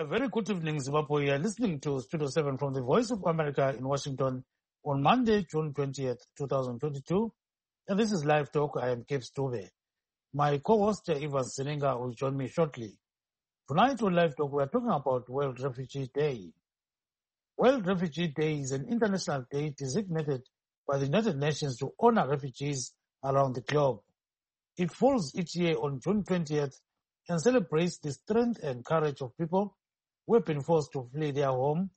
very good evening, Zimbabwe. You are listening to Studio 7 from the Voice of America in Washington on Monday, June 20th, 2022. And this is Live Talk. I am Cape Stove. My co-host, Ivan Seninga, will join me shortly. Tonight on Live Talk, we are talking about World Refugee Day. World Refugee Day is an international day designated by the United Nations to honor refugees around the globe. It falls each year on June 20th and celebrates the strength and courage of people who have been forced to flee their home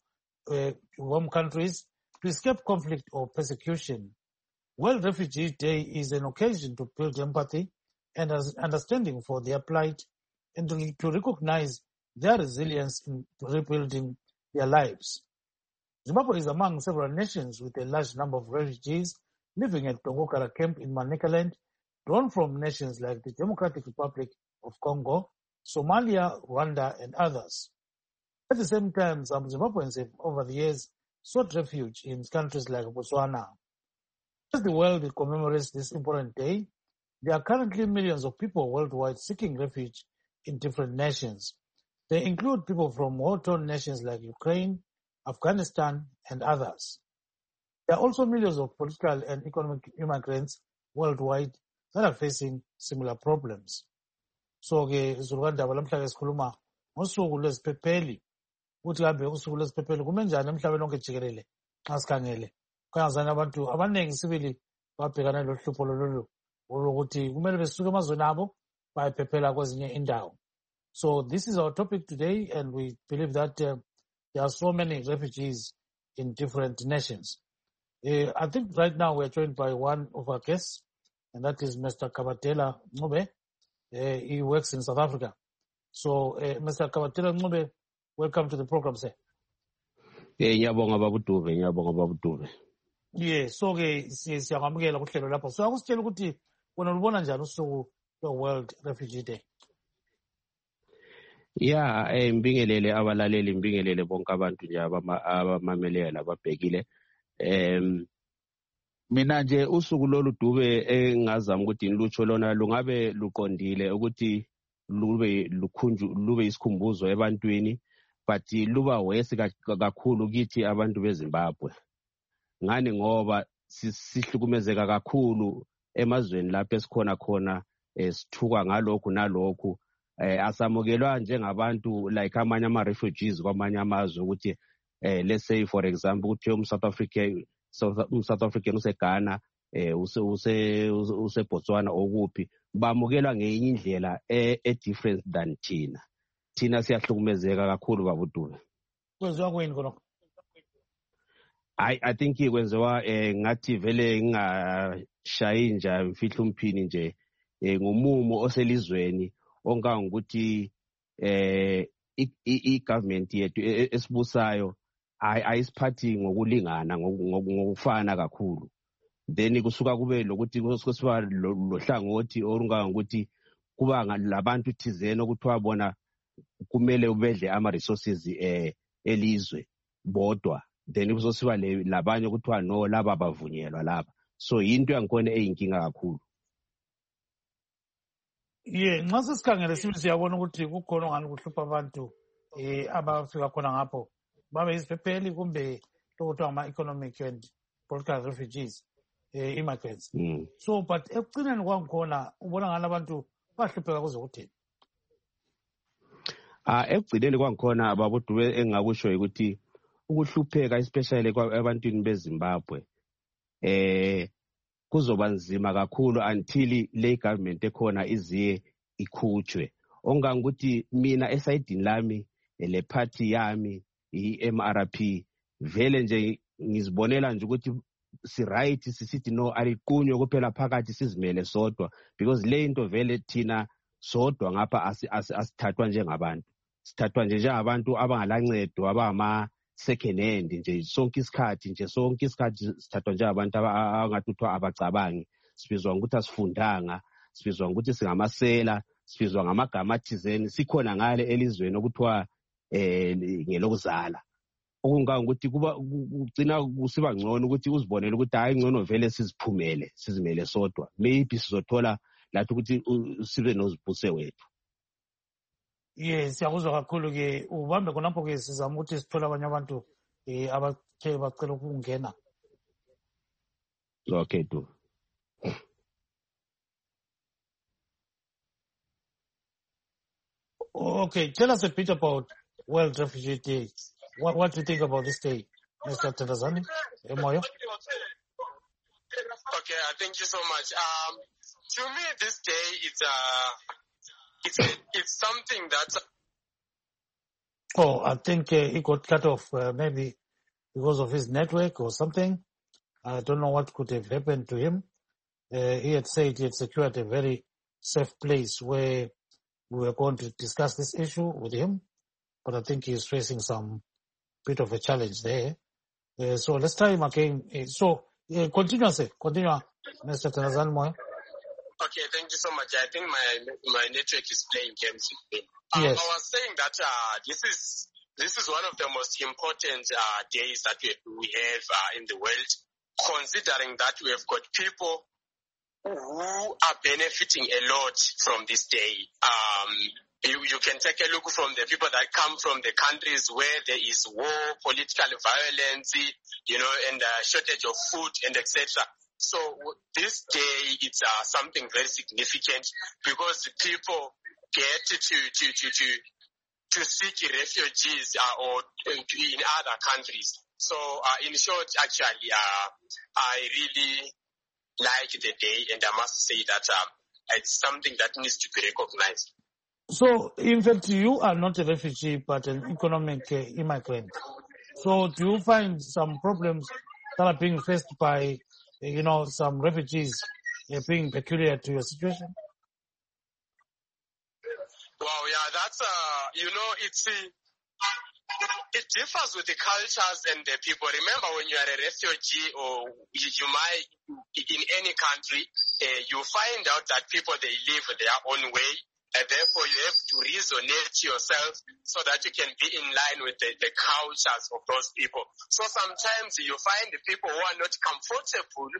countries to escape conflict or persecution. World Refugee Day is an occasion to build empathy and understanding for their plight and to recognize their resilience in rebuilding their lives. Zimbabwe is among several nations with a large number of refugees living at Tongokara camp in Manicaland, drawn from nations like the Democratic Republic of Congo, Somalia, Rwanda, and others. At the same time, some Zimbabweans have over the years sought refuge in countries like Botswana. As the world commemorates this important day, there are currently millions of people worldwide seeking refuge in different nations. They include people from war-torn nations like Ukraine, Afghanistan, and others. There are also millions of political and economic immigrants worldwide that are facing similar problems. So-ke Zulukandaba lamhlanje sikhuluma ngosuku lweziphepheli ukuthi kambe usuku lweziphepheli kume njani emhlabeni wonke jikelele xa sikhangele kuyazana abantu abaningi sibili babhekana lohlupho lolu ukuthi kumele besuke emazweni abo bayephephela kwezinye indawo. So this is our topic today, and we believe that there are so many refugees in different nations. I think right now we are joined by one of our guests, and that is Mr. Kabatela Ncube. He works in South Africa. So, Mr. Kabatela Ncube, welcome to the program, sir. Ngiyabonga babuduve. Yeah, so siyamukela kuhlelo lapho. So akusitshela ukuthi wena ubona njani usuku lwe-World Refugee Day? Yeah, mbingelele abalaleli, mbingelele bonke abantu nje abamameleyo lababhekile. Mina nje usuku lolu Dube engazama ukuthi nilutsho lona lungabe luqondile ukuthi lube isikhumbuzo ebantwini, but luba wesi kakhulu kithi abantu beZimbabwe. Ngani ngoba sihlukumezeka kakhulu emazweni lapho esikhona khona sithuka ngalokhu nalokhu. Asamukelwa njengabantu like amanye ama-refugees kwamanye amazwe ukuthi let's say for example ukuthi South African useGhana use-Botswana okuphi bamukelwa ngenye indlela different than thina siyahlukumezeka kakhulu babudume. Kwenziwa kuyini khona? I think kwenziwa ngathi vele ngingashayi nje mfihla umphini nje ngumumo oselizweni ongangokuthi i-government yethu esibusayo ayisiphathi ngokulingana ngokufana kakhulu. Then kusuka kube lokuthi kusiba lohlangothi olungangokuthi kuba labantu thizeni okuthiwa bona kumele ubedle ama-resources elizwe bodwa. Then kuzosiba labanye okuthiwa no laba bavunyelwa laba. So yinto yangikhona eyinkinga kakhulu. Yeah, nxa sesikhangele siyabona ukuthi kukhona ngani kuhlupha abantu abafika khona ngapho babe yisiphepheli kumbe lokuthiwa ama-economic and political refugees, immigrants. So but ekucineni kwangikhona ubona ngani abantu bahlupheka kuze kuthini? Ekugcineni kwangikhona babudume engakusho ukuthi ukuhlupheka especially ebantwini beZimbabwe kuzoba nzima kakhulu until le government ekhona iziye ikhutshwe. Ongangokuthi mina esayidini lami le party yami i-MRP vele nje ngizibonela nje ukuthi si-right sisithi no aliqunywe kuphela phakathi sizimele sodwa, because le into vele thina sodwa ngapha asithathwa njengabantu. Sithathwa nje njengabantu abangalancedo abangama-second hand nje sonke isikhathi sithathwa njengabantu abangathuthwa abacabangi. Sibizwa ngokuthi asifundanga, sibizwa ngokuthi singamasela, sibizwa ngamagama athizeni. Sikhona ngale elizweni okuthiwa ngelokuzala. Okungangokuthi kugcina kusiba ngcono ukuthi uzibonele ukuthi hayi ngcono vele sizimele sodwa. Maybe sizothola lathi ukuthi sibe nozibuse wethu. Yes, siyakuzwa kakhulu ke ubambe khonapho ke sizama ukuthi sithole abanye abantu abathe bacela ukungena. Okay, do. Okay, tell us a bit about World Refugee Day. What do you think about this day, Mr. Tendazani? Moyo? Okay, thank you so much. To me, this day it's something that. Oh, I think he got cut off maybe because of his network or something. I don't know what could have happened to him. He had said he had secured a very safe place where we were going to discuss this issue with him, but I think he's facing some bit of a challenge there. So let's try him again. Continue, Mr. Tanazan Moyo. Okay, thank you so much. I think my network is playing games with me. Yes. I was saying that this is one of the most important days that we have in the world, considering that we have got people who are benefiting a lot from this day. You can take a look from the people that come from the countries where there is war, political violence, and shortage of food and etc. So this day it's something very significant because people get to seek refugees or in other countries. So in short, actually, I really like the day, and I must say that it's something that needs to be recognized. So, in fact, you are not a refugee, but an economic immigrant. So, do you find some problems that are being faced by, some refugees being peculiar to your situation? Well, yeah, that's, it differs with the cultures and the people. Remember, when you are a refugee or you might, in any country, you find out that people, they live their own way. And therefore, you have to resonate yourself so that you can be in line with the cultures of those people. So sometimes you find the people who are not comfortable,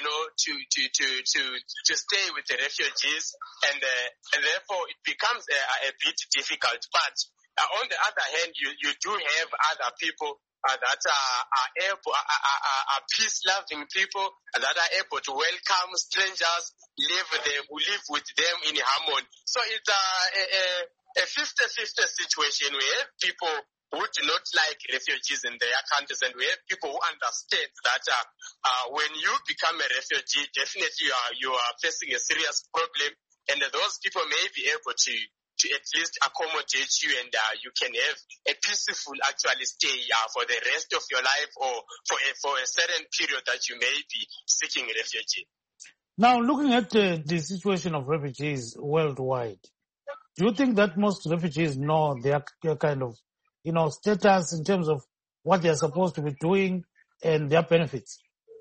to stay with the refugees, and therefore it becomes a bit difficult. But on the other hand, you do have other people that are peace-loving people that are able to welcome strangers, live with them in harmony. So it's a 50-50 situation. We have people who do not like refugees in their countries, and we have people who understand that when you become a refugee, definitely you are facing a serious problem, and those people may be able to at least accommodate you, and you can have a peaceful actually stay for the rest of your life, or for a certain period that you may be seeking refugee. Now, looking at the situation of refugees worldwide, do you think that most refugees know their kind of, status in terms of what they are supposed to be doing and their benefits?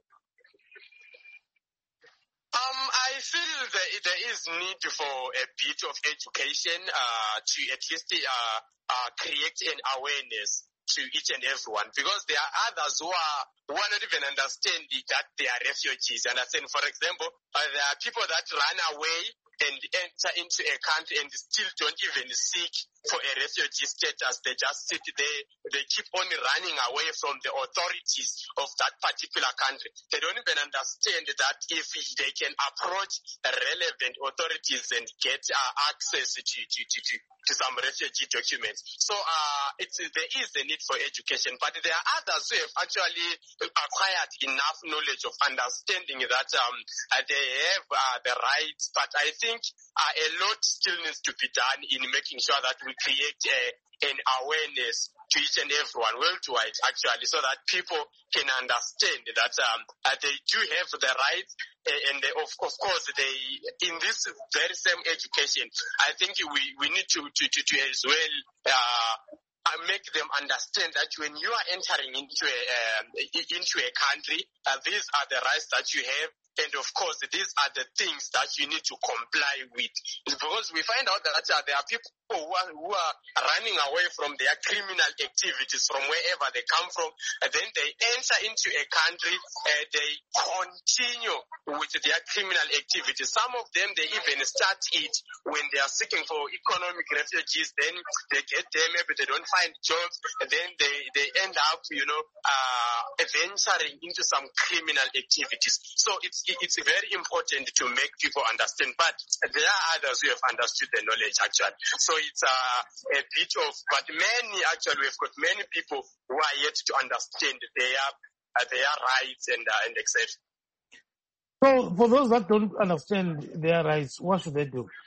I feel that there is need for a bit of education to at least create an awareness to each and everyone, because there are others who are not even understanding that they are refugees. Understand? For example, there are people that run away and enter into a country and still don't even seek for a refugee status. They just sit there. They keep on running away from the authorities of that particular country. They don't even understand that if they can approach relevant authorities and get access to some refugee documents. So there is a need for education, but there are others who have actually acquired enough knowledge of understanding that they have the rights. But I think a lot still needs to be done in making sure that we create an awareness to each and everyone worldwide, actually, so that people can understand that they do have the rights, and of course, in this very same education, I think we need to as well make them understand that when you are entering into a country, these are the rights that you have, And of course, these are the things that you need to comply with. Because we find out that there are people who are running away from their criminal activities from wherever they come from, and then they enter into a country, they continue with their criminal activities. Some of them, they even start it when they are seeking for economic refugees, then they get there, maybe they don't find jobs, and then they end up, venturing into some criminal activities. So it's very important to make people understand, but there are others who have understood the knowledge actually. So it's a bit of, but we've got many people who are yet to understand their rights and etc. So for those that don't understand their rights, what should they do?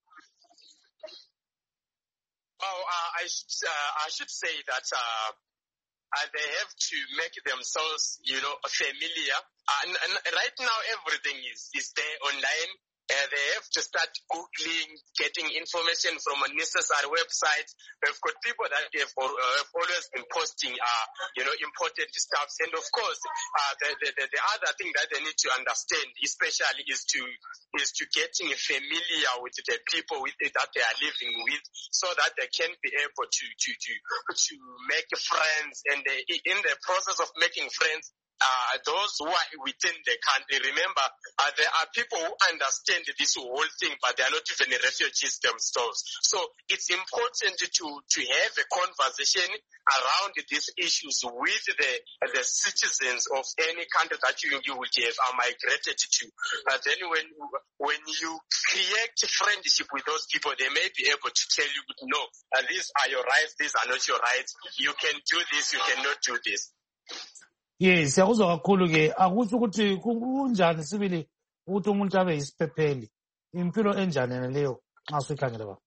Well, I should say that they have to make themselves, familiar. And right now, everything is there online. They have to start Googling, getting information from unnecessary websites. We've got people that have always been posting, important stuff. And of course, the other thing that they need to understand, especially, is to getting familiar with the people that they are living with, so that they can be able to make friends. And in the process of making friends, those who are within the country, remember, there are people who understand this whole thing, but they are not even refugees themselves. So it's important to have a conversation around these issues with the citizens of any country that you would have migrated to. Then when you create friendship with those people, they may be able to tell you, no, these are your rights, these are not your rights. You can do this, you cannot do this. Yes, siyakuzwa kakhulu ke akuthi ukuthi kunjani sibili ukuthi umuntu abe yisiphepheli impilo enjani leyo nxa usikhangela baba.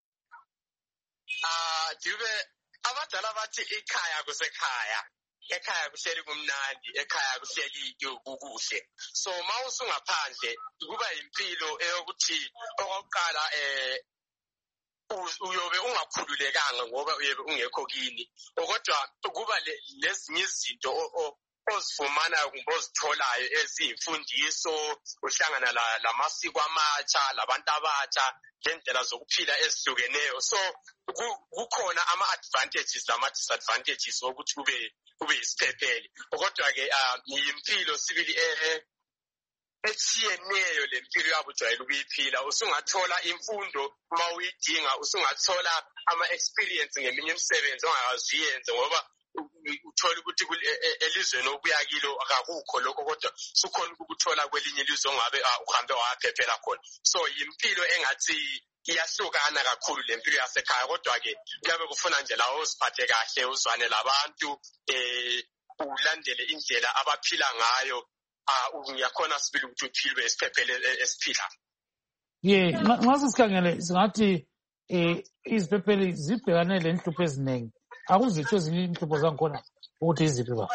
Dube abadala bathi ekhaya kuhleli kumnandi, ekhaya kuhleli kukuhle. So mawusungaphandle kuba impilo eyokuthi okokuqala uyobe ungakhululekanga ngoba uyobe ungekho kini. Kodwa kuba lezinye izinto ozifumanayo kumbe ozitholayo eziyimfundiso, uhlangana lamasiko amatsha, labantu abatsha, ngendlela zokuphila ezihlukeneyo. So kukhona ama-advantages lama-disadvantages wokuthi ube yisiphepheli. Kodwa ke yimpilo sibili etshiyeneyo le mpilo yabo ujwayele ukuyiphila. Usungathola imfundo uma uyidinga, usungathola ama-experience ngeminye imisebenzi ongakaziyenze ngoba uthola ukuthi elizweni obuya kilo akakukho lokho, kodwa sukhona ukuthola kwelinye ilizwe ongabe uhambe waphephela khona. So yimpilo engathi iyahlukana kakhulu le mpilo yasekhaya, kodwa ke kuyabe kufuna nje lawo uziphathe kahle, uzwane labantu, ulandele indlela abaphila ngayo. Ngiyakhona sibili ukuthi uphilwe isiphephelo esiphila. Nxa sisikhangele singathi iziphepheli zibhekane lenhlupho eziningi. Akuzitsho ezinye inhlupho zangikhona ukuthi iziphi ba?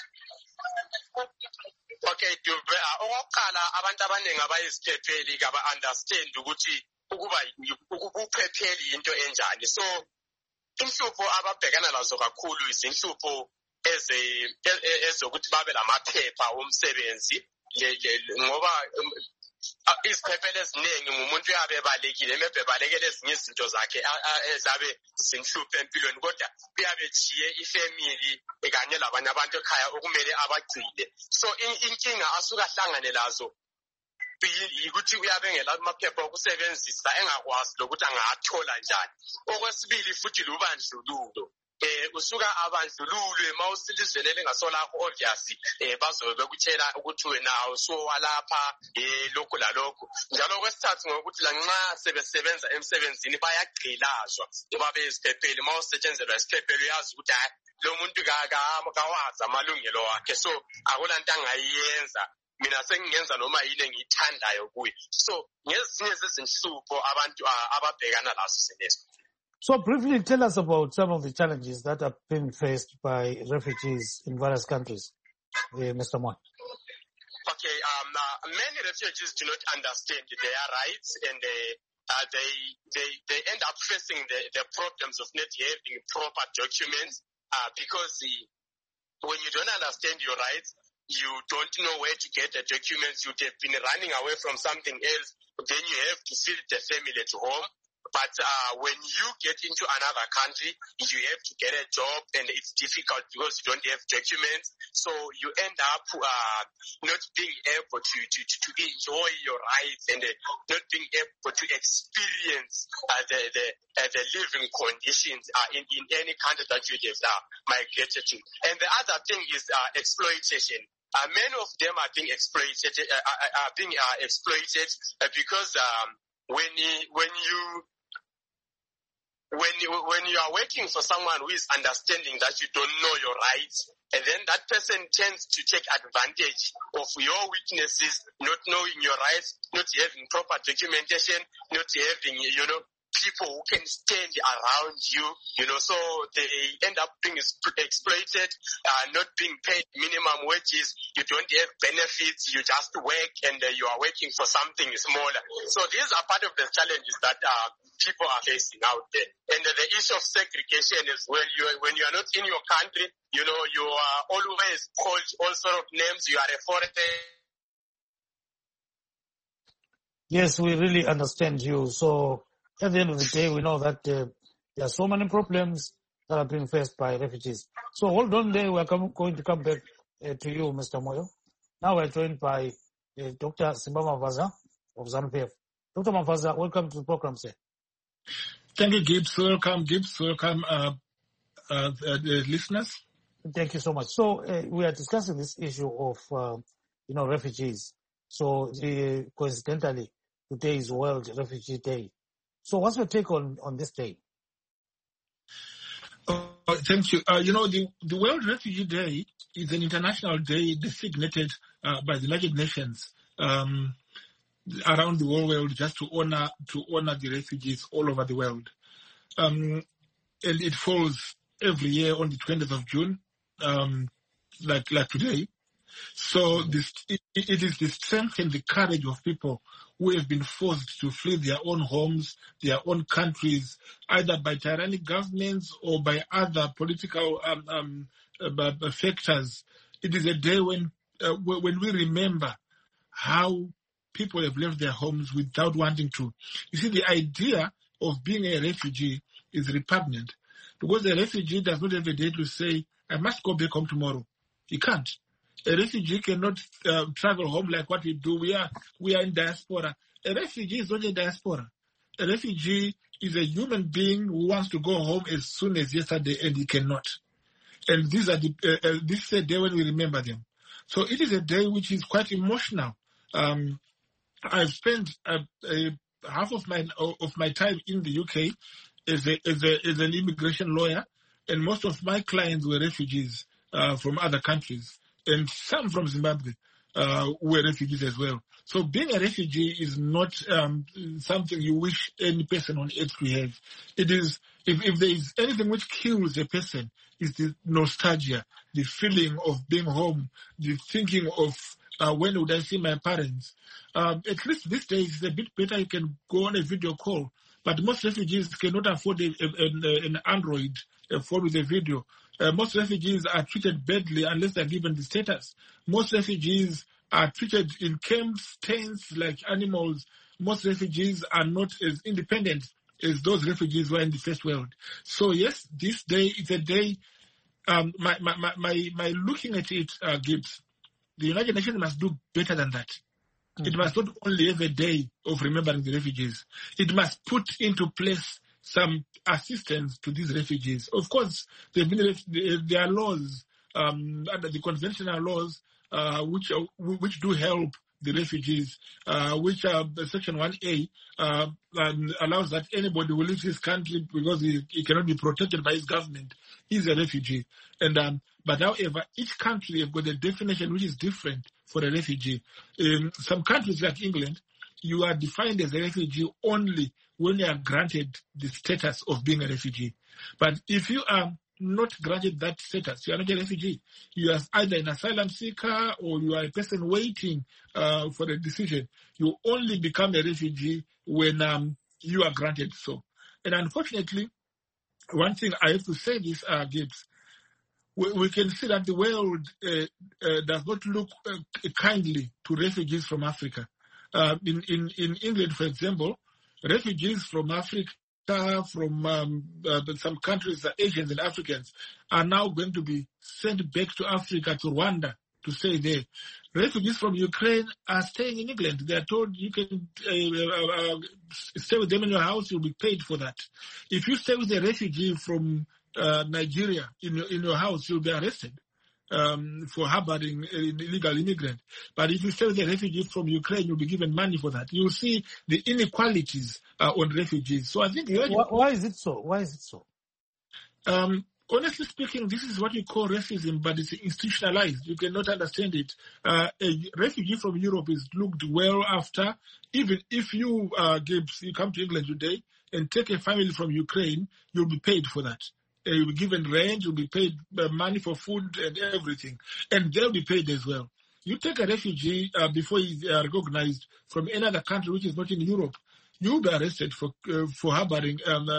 Okay, Dube, okokuqala abantu abaningi abayiziphepheli kaba-understand ukuthi ukuba ubuphepheli yinto enjani. So inhlupho ababhekana lazo kakhulu izinhlupho ezokuthi babe lamaphepha omsebenzi, ngoba iziphephelo eziningi ngumuntu uyabe ebalekile, maybe ebalekele ezinye izinto zakhe ezabe zinhluphe empilweni, kodwa uyabe tshiye ifamily kanye labanye abantu ekhaya okumele abagcile. So inkinga asuka ahlangane lazo yikuthi uyabe engela amaphepha okusebenzisa, engakwazi lokuthi angathola njani. Okwesibili futhi lubandlululo. Usuka abandlululwe mawusilizweni elingasolakho, obviously bazobe bekutshela ukuthi wena usowalapha lokhu lalokhu. Njalo kwesithathu ngokuthi lanxa sebesebenza emsebenzini bayagqilazwa ngoba beziphepheli. Mawusetshenzelwa isiphephelo uyazi ukuthi lo muntu kawazi amalungelo wakhe, so akulanto angayiyenza. Mina sengingenza noma yini engiyithandayo kuye. So ngezinye zezinhlupho abantu ababhekana lazo senezo. So briefly tell us about some of the challenges that are being faced by refugees in various countries, Mr. Moy. Okay, many refugees do not understand their rights, and they end up facing the problems of not having proper documents, because when you don't understand your rights, you don't know where to get the documents, you'd have been running away from something else, then you have to feed the family at home. But when you get into another country, you have to get a job, and it's difficult because you don't have documents. So you end up not being able to enjoy your rights and not being able to experience the living conditions in any country that you have migrated to. And the other thing is exploitation. Many of them are being exploited. Because when you are working for someone who is understanding that you don't know your rights, and then that person tends to take advantage of your weaknesses, not knowing your rights, not having proper documentation, not having, people who can stand around you, so they end up being exploited, not being paid minimum wages, you don't have benefits, you just work and you are working for something smaller. So these are part of the challenges that people are facing out there. And the issue of segregation as well, when you are not in your country, you are always called all sort of names, you are a foreigner. Yes, we really understand you. So at the end of the day, we know that there are so many problems that are being faced by refugees. So hold on there. We are going to come back to you, Mr. Moyo. Now we're joined by Dr. Simba Mavaza of ZANU-PF. Dr. Mavaza, welcome to the program, sir. Thank you, Gibbs. Welcome, Gibbs. Welcome, the listeners. Thank you so much. So we are discussing this issue of, refugees. So coincidentally, today is World Refugee Day. So what's your take on this day? Thank you. The World Refugee Day is an international day designated by the United Nations around the whole world just to honor the refugees all over the world. And it falls every year on the 20th of June, like today. So it is the strength and the courage of people who have been forced to flee their own homes, their own countries, either by tyrannic governments or by other political factors. It is a day when we remember how people have left their homes without wanting to. You see, the idea of being a refugee is repugnant because a refugee does not have a day to say, I must go back home tomorrow. He can't. A refugee cannot travel home like what we do. We are in diaspora. A refugee is not a diaspora. A refugee is a human being who wants to go home as soon as yesterday, and he cannot. And this is a day when we remember them. So it is a day which is quite emotional. I've spent half of my time in the UK as an immigration lawyer, and most of my clients were refugees from other countries. And some from Zimbabwe were refugees as well. So being a refugee is not something you wish any person on earth to have. It is, if there is anything which kills a person, is the nostalgia, the feeling of being home, the thinking of when would I see my parents. At least these days it's a bit better. You can go on a video call. But most refugees cannot afford an Android phone with a video. Most refugees are treated badly unless they're given the status. Most refugees are treated in camps, tents, like animals. Most refugees are not as independent as those refugees who are in the first world. So yes, this day is a day. My looking at it, Gibbs, the United Nations must do better than that. Mm-hmm. It must not only have a day of remembering the refugees. It must put into place some assistance to these refugees. Of course, there are laws under the conventional laws which do help the refugees, which are Section 1A allows that anybody who leaves his country because he cannot be protected by his government is a refugee. And but however, each country have got a definition which is different for a refugee. In some countries like England, you are defined as a refugee only when you are granted the status of being a refugee. But if you are not granted that status, you are not a refugee. You are either an asylum seeker or you are a person waiting for a decision. You only become a refugee when you are granted so. And unfortunately, one thing I have to say this, Gibbs, we can see that the world does not look kindly to refugees from Africa. In England, for example, refugees from Africa, from some countries, Asians and Africans, are now going to be sent back to Africa, to Rwanda, to stay there. Refugees from Ukraine are staying in England. They are told you can stay with them in your house, you'll be paid for that. If you stay with a refugee from Nigeria in your house, you'll be arrested for harboring an illegal immigrant. But if you stay with a refugee from Ukraine, you'll be given money for that. You'll see the inequalities on refugees. So I think... Why is it so? Why is it so? Honestly speaking, this is what we call racism, but it's institutionalized. You cannot understand it. A refugee from Europe is looked well after. Even if you, Gibbs, you come to England today and take a family from Ukraine, you'll be paid for that. You'll be given rent, you'll be paid money for food and everything. And they'll be paid as well. You take a refugee before he's recognized from any other country which is not in Europe, you'll be arrested for harboring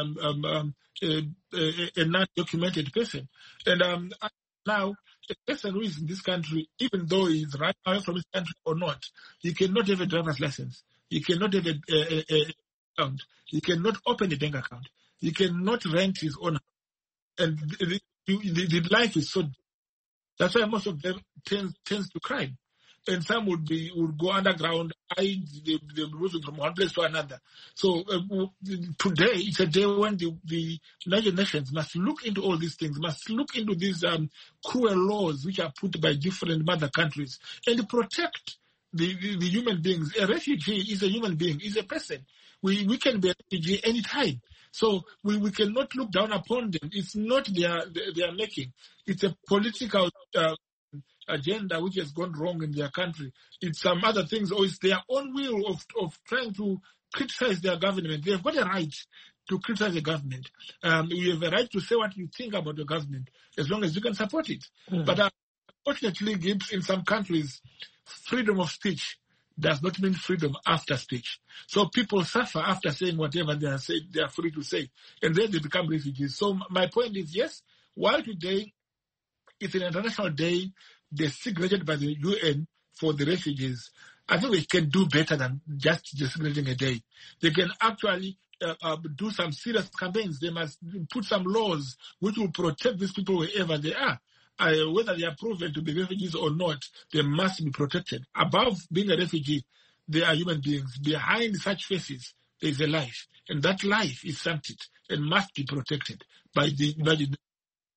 a non-documented person. And now, a person who is in this country, even though he is right away from his country or not, he cannot have a driver's license. He cannot have an account. He cannot open a bank account. He cannot rent his own house. And the life is so... That's why most of them tends to crime. And some would go underground, hide, they're moving from one place to another. So today, it's a day when the United Nations must look into all these things, must look into these cruel laws which are put by different mother countries and protect the human beings. A refugee is a human being, is a person. We can be a refugee anytime. So we cannot look down upon them. It's not their making. It's a political agenda which has gone wrong in their country. It's some other things, or it's their own will of trying to criticize their government. They have got a right to criticize the government. You have a right to say what you think about the government, as long as you can support it. But unfortunately, Gibbs, in some countries, freedom of speech does not mean freedom after speech. So people suffer after saying whatever they are free to say, and then they become refugees. So my point is, yes, while today it's an international day designated by the UN for the refugees, I think they can do better than just designating a day. They can actually do some serious campaigns. They must put some laws which will protect these people wherever they are. Whether they are proven to be refugees or not, they must be protected. Above being a refugee, they are human beings. Behind such faces, there is a life. And that life is something and must be protected by the United Nations.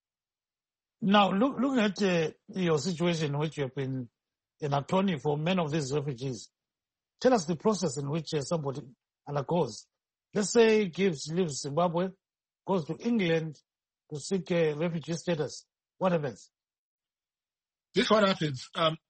Now, looking at your situation in which you have been an attorney for many of these refugees, tell us the process in which somebody undergoes. Let's say Gibbs leaves Zimbabwe, goes to England to seek refugee status. What happens? This is what happens.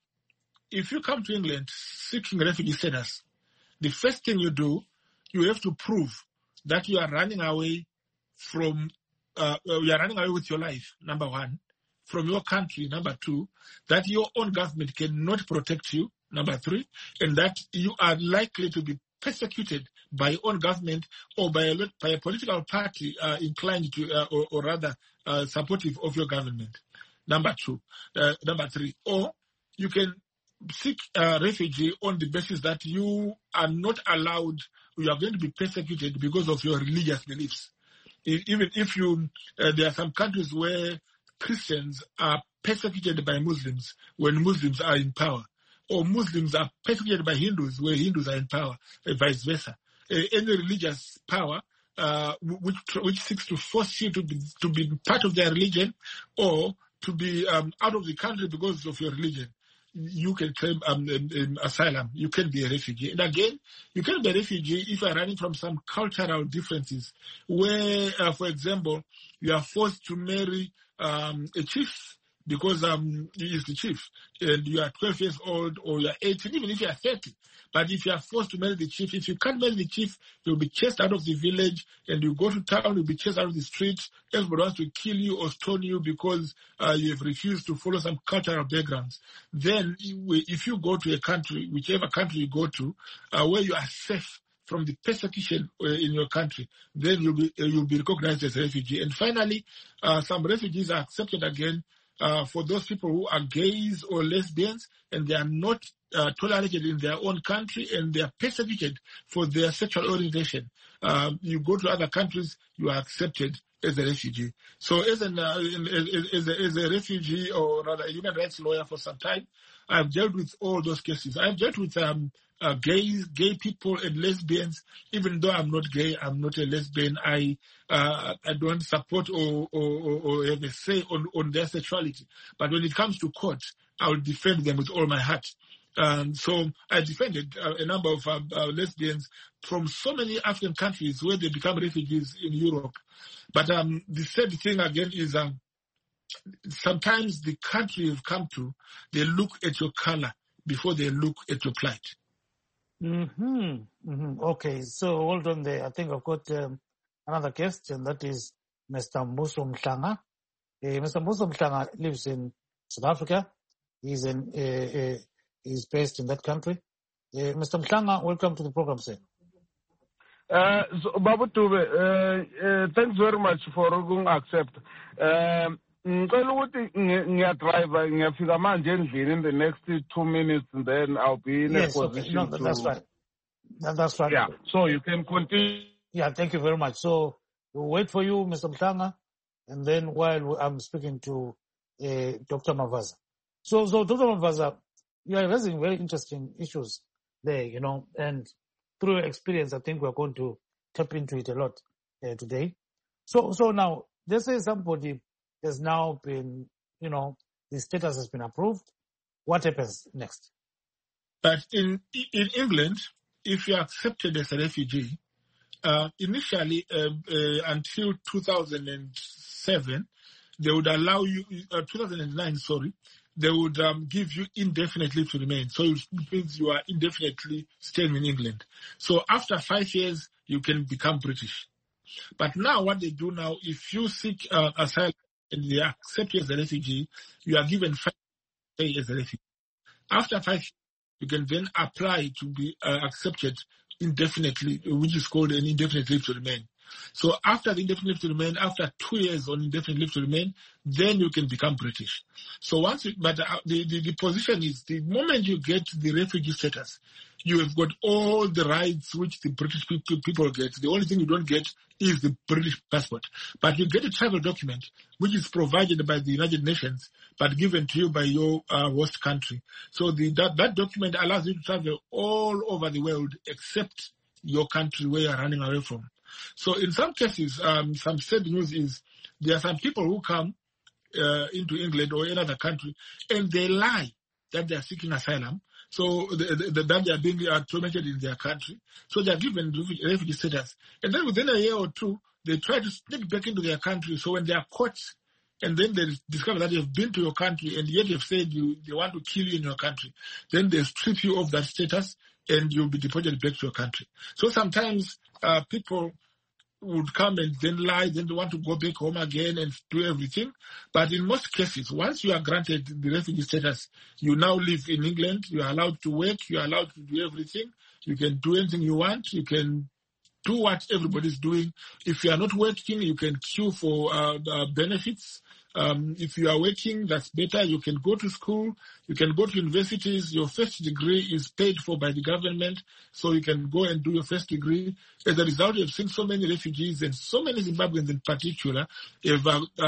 If you come to England seeking refugee status, the first thing you do, you have to prove that you are running away from, you are running away with your life, number one, from your country, number two, that your own government cannot protect you, number three, and that you are likely to be persecuted by your own government or by a political party inclined to, or rather supportive of your government. Number three, or you can seek refugee on the basis that you are not allowed, you are going to be persecuted because of your religious beliefs. Even if there are some countries where Christians are persecuted by Muslims when Muslims are in power, or Muslims are persecuted by Hindus where Hindus are in power, and vice versa. Any religious power which seeks to force you to be part of their religion or to be out of the country because of your religion, you can claim asylum. You can be a refugee. And again, you can be a refugee if you are running from some cultural differences where, for example, you are forced to marry a chief because he is the chief, and you are 12 years old or you are 18, even if you are 30. But if you are forced to marry the chief, if you can't marry the chief, you'll be chased out of the village, and you go to town, you'll be chased out of the streets. Everybody wants to kill you or stone you because you have refused to follow some cultural backgrounds. Then if you go to a country, whichever country you go to, where you are safe from the persecution in your country, then you'll be recognized as a refugee. And finally, some refugees are accepted again for those people who are gays or lesbians and they are not tolerated in their own country and they are persecuted for their sexual orientation. You go to other countries, you are accepted as a refugee. So as a refugee or rather a human rights lawyer for some time, I've dealt with all those cases. I've dealt with gay people and lesbians. Even though I'm not gay, I'm not a lesbian. I don't support or have a say on their sexuality. But when it comes to court, I will defend them with all my heart. So I defended a number of lesbians from so many African countries where they become refugees in Europe. But the sad thing again is sometimes the country you've come to, they look at your color before they look at your plight. Okay, so hold on there. I think I've got another guest, and that is Mr. Mbuso Mhlanga. Mr. Mbuso Mhlanga lives in South Africa. He's based in that country. Mr. Mhlanga, welcome to the program, sir. So, Babu Tube, thanks very much for accept. Ngicela ukuthi ngiyadrive ngiyafika manje endlini in the next 2 minutes and then I'll be in a position okay. No, that's fine. That's fine. Yeah, so you can continue. Yeah, thank you very much. So we'll wait for you, Mr. Mhlanga, and then while I'm speaking to Dr. Mavaza. So Dr. Mavaza, you are raising very interesting issues there, you know, and through your experience, I think we're going to tap into it a lot today. So now, let's say somebody has now been, you know, the status has been approved. What happens next? But in England, if you're accepted as a refugee, initially until 2007, they would allow you, 2009, sorry, they would give you indefinite leave to remain. So it means you are indefinitely staying in England. So after 5 years, you can become British. But now what they do now, if you seek asylum and they accept you as a refugee, you are given 5 years as a refugee. After 5 years, you can then apply to be accepted indefinitely, which is called an indefinite leave to remain. So after the indefinite leave to remain, after 2 years on indefinite leave to remain, then you can become British. So once, the position is the moment you get the refugee status, you have got all the rights which the British people get. The only thing you don't get is the British passport. But you get a travel document which is provided by the United Nations but given to you by your host country. So that document allows you to travel all over the world except your country where you're running away from. So in some cases, some sad news is there are some people who come into England or another country and they lie that they are seeking asylum. So that they are being tormented in their country. So they are given refugee status. And then within a year or two, they try to sneak back into their country. So when they are caught and then they discover that you've been to your country and yet you've said they want to kill you in your country, then they strip you of that status and you'll be deported back to your country. So sometimes people would come and then lie, then they want to go back home again and do everything. But in most cases, once you are granted the refugee status, you now live in England, you are allowed to work, you are allowed to do everything, you can do anything you want, you can do what everybody's doing. If you are not working, you can queue for benefits. If you are working, that's better. You can go to school. You can go to universities. Your first degree is paid for by the government, so you can go and do your first degree. As a result, you've seen so many refugees and so many Zimbabweans in particular have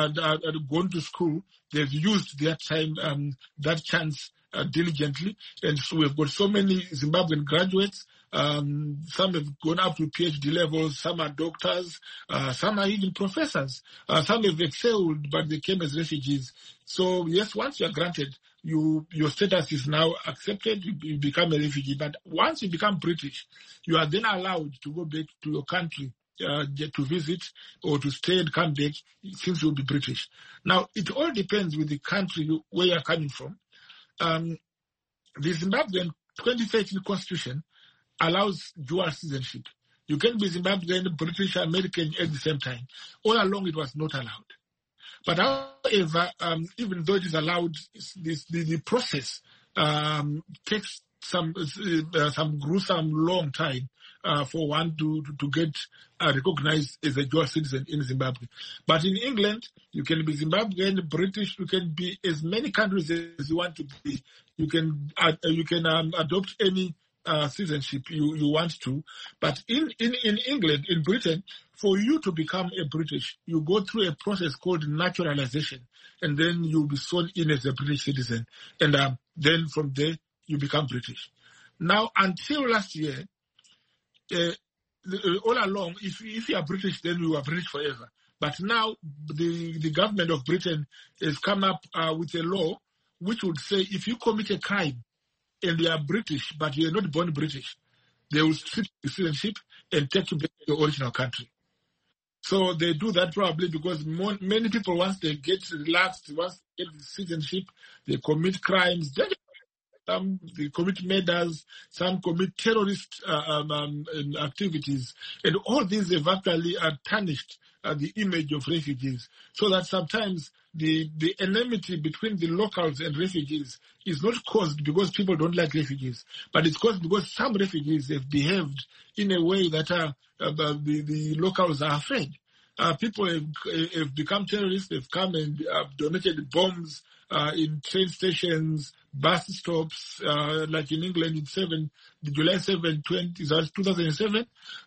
gone to school. They've used their time, that chance diligently. And so we've got so many Zimbabwean graduates. Some have gone up to PhD levels, some are doctors, some are even professors. Some have excelled, but they came as refugees. So yes, once you are granted, your status is now accepted, you become a refugee. But once you become British, you are then allowed to go back to your country to visit or to stay and come back since you'll be British. Now, it all depends with the country where you're coming from. The Zimbabwean 2013 constitution allows dual citizenship. You can be Zimbabwean, British, American at the same time. All along it was not allowed. But however, even though it is allowed, the process takes some gruesome long time for one to get recognized as a dual citizen in Zimbabwe. But in England, you can be Zimbabwean, British, you can be as many countries as you want to be. You can adopt any citizenship you want to. But in England, in Britain, for you to become a British, you go through a process called naturalization, and then you'll be sworn in as a British citizen. And then from there, you become British. Now, until last year, all along, if you are British, then you are British forever. But now, the government of Britain has come up with a law which would say if you commit a crime and you are British, but you are not born British, they will strip your citizenship and take you back to your original country. So they do that probably because many people, once they get relaxed, once they get citizenship, they commit crimes. Some they commit murders, some commit terrorist activities, and all these have actually tarnished the image of refugees, so that sometimes the enmity between the locals and refugees is not caused because people don't like refugees, but it's caused because some refugees have behaved in a way that the locals are afraid. People have become terrorists. They've come and donated bombs in train stations, bus stops, like in England in July 7, 2007,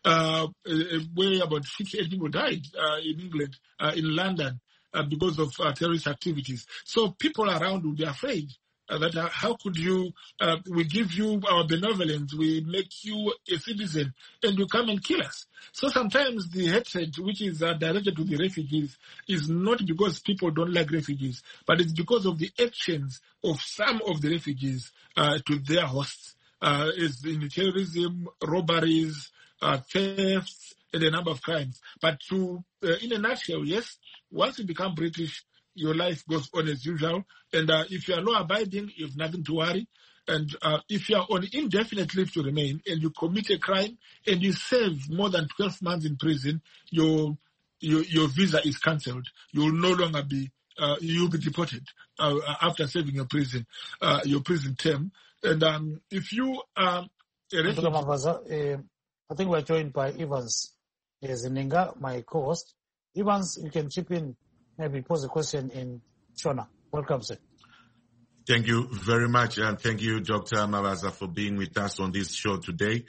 where about 68 people died in England, in London, because of terrorist activities. So people around will be afraid that how could you, we give you our benevolence, we make you a citizen, and you come and kill us. So sometimes the hatred which is directed to the refugees is not because people don't like refugees, but it's because of the actions of some of the refugees to their hosts, is in terrorism, robberies, thefts, and a number of crimes. But in a nutshell, yes, once you become British, your life goes on as usual. And if you are law-abiding, you have nothing to worry. And if you are on indefinite leave to remain and you commit a crime and you serve more than 12 months in prison, your visa is cancelled. You will no longer be, you'll be deported after serving your prison term. And if you are a refugee... I think we're joined by Evans Zininga, my co-host. Evans, you can chip in, maybe pose a question in Shona. Welcome, sir. Thank you very much, and thank you, Dr. Mabaza, for being with us on this show today.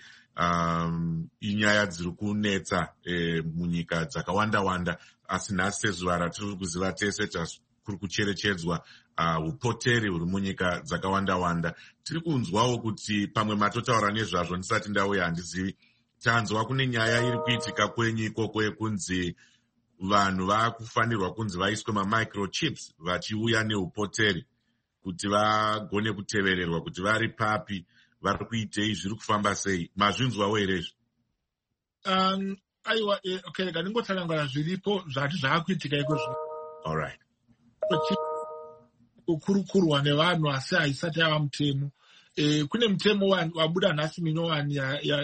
Inyaya dziri kunetsa munyika dzakawanda-wanda, asi nhasi sezuva ratiri kuziva tese kuri kucherechedzwa upoteri huri munyika dzakawanda-wanda. Tiri kunzwawo kuti pamwe matotaura nezvazvo ndisati ndauya handizivi. Tanzwa kune nyaya iri kuitika kwenyu ikoko yekunzi vanhu vakufanirwa kunzi vaiswe mamicrochips vachiuya neupoteri kuti vagone kutevererwa kuti vari papi, vari kuitei, zviri kufamba sei. Mazvinzwawo here izvi? Aiwa, okay, ndingotsanangana zviripo zvati zvaakuitika iko zvino. All right. Kukurukurwa nevanhu asi haisati yava mutemo. Kune mutemo wabuda nhasi minyowani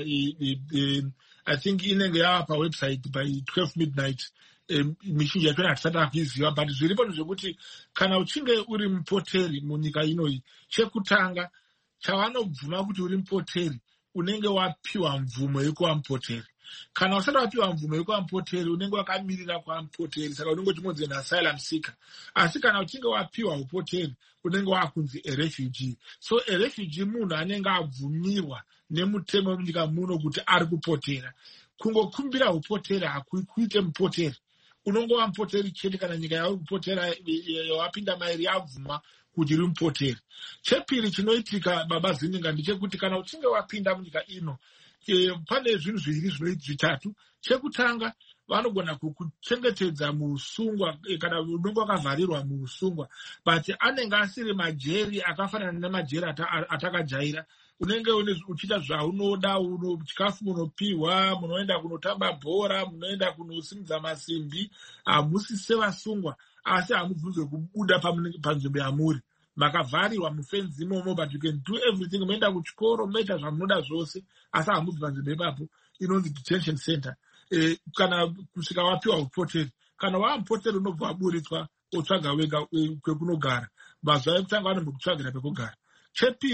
I think inenge yava pawebsite by 12 midnight. Mizhinji yacho hatisati akuiziva, but zviripo ndezvekuti kana uchinge uri mupoteri munyika inoyi, chekutanga chavanobvuma kuti uri mupoteri unenge wapiwa mvumo yekuva mupoteri. Kana usati wapiwa mvumo yekuva mupoteri unenge wakamirira kuva mupoteri, saka unenge uchingonzi an asylum seeker. Asi kana uchinge wapiwa upoteri unenge wakunzi a refugee. So a refugee munhu anenge abvumirwa nemutemo munyika muno kuti ari kupotera. Kungokumbira upoteri hakuite mupoteri. Unongova mupoteri chete kana nyika yauri kupotera yawapinda mairi yabvuma kuti uri mupoteri. Chepiri chinoitika, Baba Zininga, ndechekuti kana uchinge wapinda munyika ino, pane zvinhu zviviri zvitatu. Chekutanga, vanogona kukuchengetedza muusungwa kana unenge wakavharirwa muusungwa, but anenge asiri majeri akafanana nemajeri atakajaira. Unenge uchiita zvaunoda, chikafu munopiwa, munoenda kunotamba bhora, munoenda kunosimudza masimbi, hamusi sevasungwa, asi hamubvunzwe kubuda panzvimbo yamuri. Makavharirwa mufenzi imomo, but you can do everything. Munoenda kuchikoro, munoita zvamunoda zvose, asi hamubvi panzvimbo ipapo, inonzi detention center. Kana kusvika wapiwa upoteri. Kana wava mupoteri unobva waburitswa, otsvaga wega kwekunogara. Mazuva ekutanga vanombokutsvagira pekugara. Chepiri,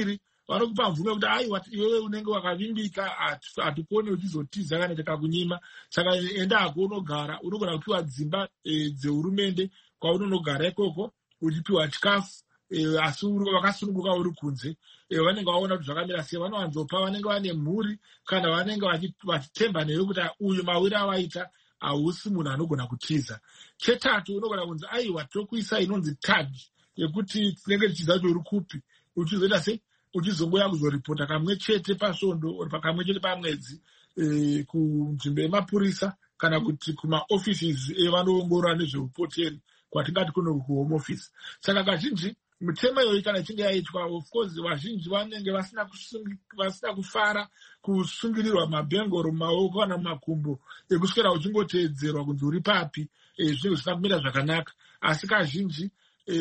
vanokupa mvumo kuti aiwa iwewe unenge wakavimbika, hatikoni uchizotiza kana tikakunyima, saka enda hako unogara. Unogona kupiwa dzimba dzehurumende kwaunonogara ikoko uchipiwa chikafu, asi wakasununguka uri kunze. Vanenge vaona kuti zvakamira sei, vanowanzopa vanenge vane mhuri kana vanenge vachitemba newe kuti uyu mawiri avaita hausi munhu anogona kutiza. Chetatu, unogona kunzi aiwa tokuisa inonzi tag yekuti tinenge tichiziva kuti uri kupi, uchizoita sei, uchizongoya kuzoripota kamwe chete pasvondo kamwe chete pamwedzi kunzvimbo yemapurisa kana kuti kumaoffices evanoongorora nezveupoteri kwatingati kuno kuhome office. Saka kazhinji mitemo iyoyi kana ichinge yaitwa, of course vazhinji vanenge vasina kufara kusungirirwa mabhengoro mumaoko kana mumakumbo ekuswera uchingoteedzerwa kunzi uri papi, zvinenge zvisina kumira zvakanaka. Asi kazhinji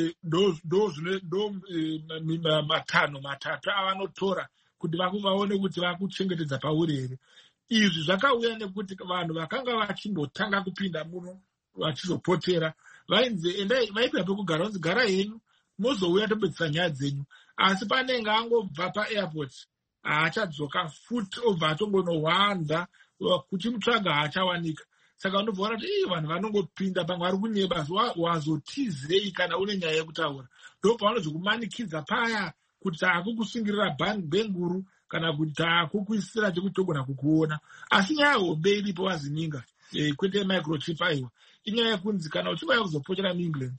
ndo matanho matatu avanotora kuti vaone kuti vakuchengetedza pauri here. Izvi zvakauya nekuti vanhu vakanga vachimbotanga kupinda muno vachizopotera vainzi vaipinda pekugara, vanzi gara henyu mozouya tobetsera nyaya dzenyu. Asi panenge angobva paairport haachadzoka futi, obva atongonohwanda kuchimutsvaga haachawanika. Saka unobva kuti vanhu vanongopinda pamwe vari kunyeba, wazotizei kana une nyaya yekutaura. Ndo pavanozokumanikidza paya kuti taakukusungirira bhenguru kana kuti taakukuisira chekuti togona kukuona. Asi nyaya hombe iripo wazininga, kwete microchip aiwa, inyaya yekunzi kana uchingaya kuzopotera muengland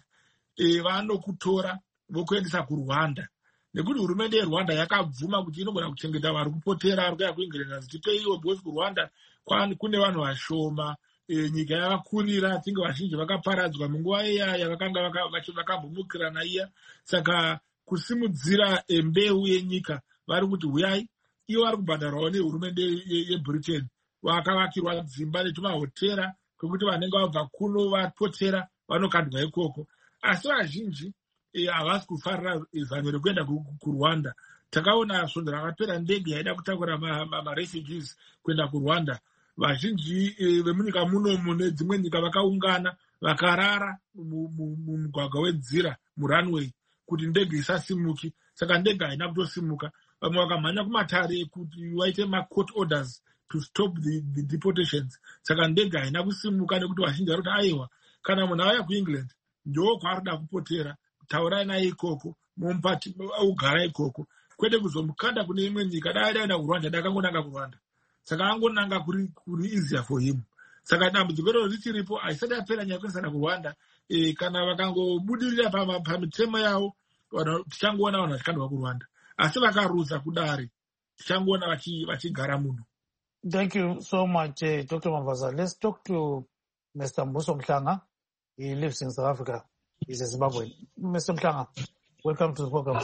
vanokutora vokuendesa kuRwanda, nekuti hurumende yeRwanda yakabvuma kuti inogona kuchengeta vari kupotera vari kuya kuengland vachitipeiwo, because kuRwanda kune vanhu vashoma. Nyika yavakurira, tinge vazhinji vakaparadzwa munguva iya yavakanga vakambomukirana iya. Saka kusimudzira mbeu yenyika vari kuti huyai, ivo vari kubhadharwawo nehurumende yeBritain, vakavakirwa dzimba netumahotera kwekuti vanenge vabva kuno vapotera vanokandwa ikoko. Asi vazhinji havasi kufarira zano rekuenda kuRwanda. Takaona svondo rakapera ndege yaida kutakura marefugees kuenda kuRwanda. Vazhinji vemunyika munomu nedzimwe nyika vakaungana vakarara mumugwagwa wedzira murunway kuti ndege isasimuki. Saka ndege haina kutosimuka. Vamwe vakamhanya kumatare kuti vaite macourt orders to stop the deportations. Saka ndege haina kusimuka nekuti vazhinji vari kuti aiwa, kana munhu auya kuEngland ndo kwaari kuda kupotera, taurai naye ikoko, mumupati ugara ikoko, kwete kuzomukanda kune imwe nyika. Dai daenda kuRwanda, dakangonanga kuRwanda. Saka angonanga kuri easier for him. Saka dambudziko rero richiripo, haisati yapera nyaya yekuendesana kuRwanda. Kana vakangobudirira pamitemo yavo, tichangoona vanhu vachikandwa kuRwanda. Asi vakaruza kudare, tichangoona vachigara muno. Thank you so much, Dr. Mavaza. Let's talk to Mr. Mbuso Mhlanga. He lives in South Africa. He's a Zimbabwean. Mr. Mhlanga, welcome to the program.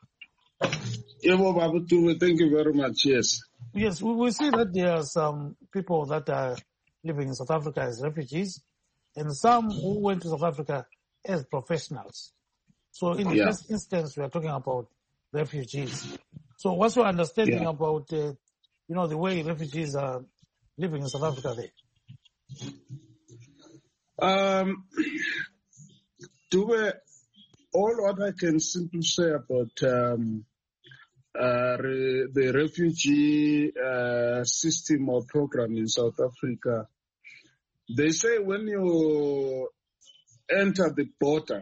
Thank you very much. Yes. Yes, we see that there are some people that are living in South Africa as refugees, and some who went to South Africa as professionals. So in the first instance, we are talking about refugees. So what's your understanding about, the way refugees are living in South Africa there? All what I can simply say about the refugee system or program in South Africa, they say when you enter the border,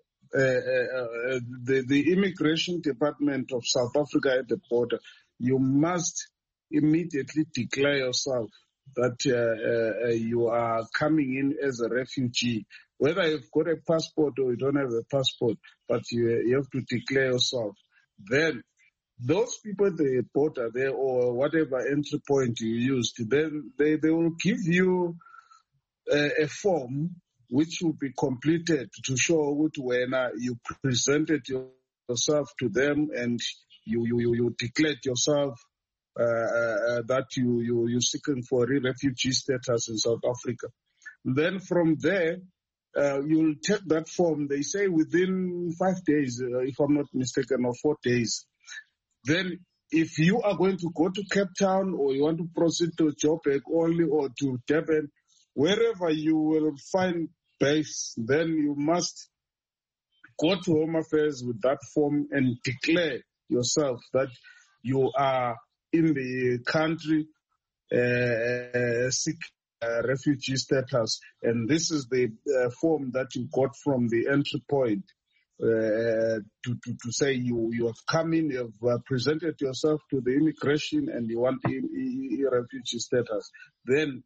the immigration department of South Africa at the border, you must immediately declare yourself that you are coming in as a refugee. Whether you've got a passport or you don't have a passport, but you have to declare yourself. Then those people at the border there or whatever entry point you used, then they will give you a form which will be completed to show when you presented yourself to them and you declared yourself that you're seeking for a refugee status in South Africa. Then from there, you'll take that form. They say within 5 days, if I'm not mistaken, or 4 days. Then if you are going to go to Cape Town or you want to proceed to Joburg only or to Durban, wherever you will find base, then you must go to Home Affairs with that form and declare yourself that you are in the country seek refugee status, and this is the form that you got from the entry point to say you have come in, you have presented yourself to the immigration, and you want refugee status. Then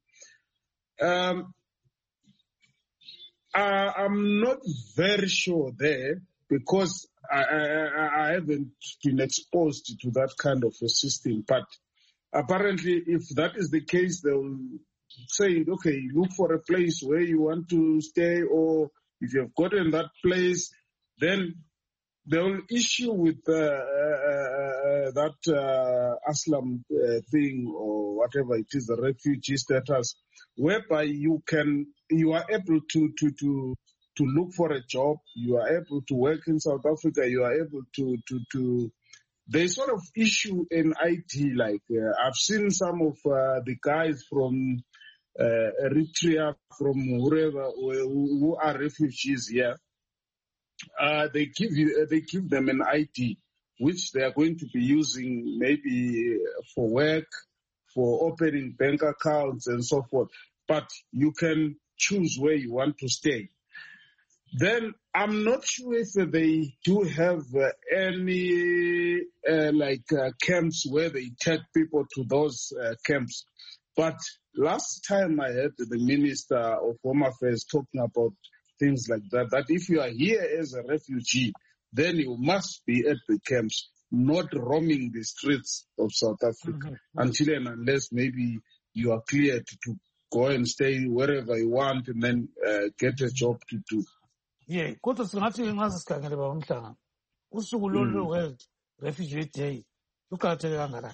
I'm not very sure there, because I haven't been exposed to that kind of a system. But apparently, if that is the case, they will say, okay, look for a place where you want to stay, or if you have gotten that place, then they will issue with that asylum thing, or whatever it is, the refugee status, whereby you are able to look for a job, you are able to work in South Africa, you are able to they sort of issue an ID. Like I've seen some of the guys from Eritrea, from wherever, who are refugees here. They give them an ID, which they are going to be using maybe for work, for opening bank accounts and so forth. But you can choose where you want to stay. Then I'm not sure if they do have any camps where they take people to those camps. But last time I heard the Minister of Home Affairs talking about things like that, that if you are here as a refugee, then you must be at the camps, not roaming the streets of South Africa until and unless maybe you are cleared to go and stay wherever you want and then get a job to do. Yeah, kodwa singathi nxa sikhangele baba uMhlanga usuku lolu World Refugee Day luqakatheke kangakanani?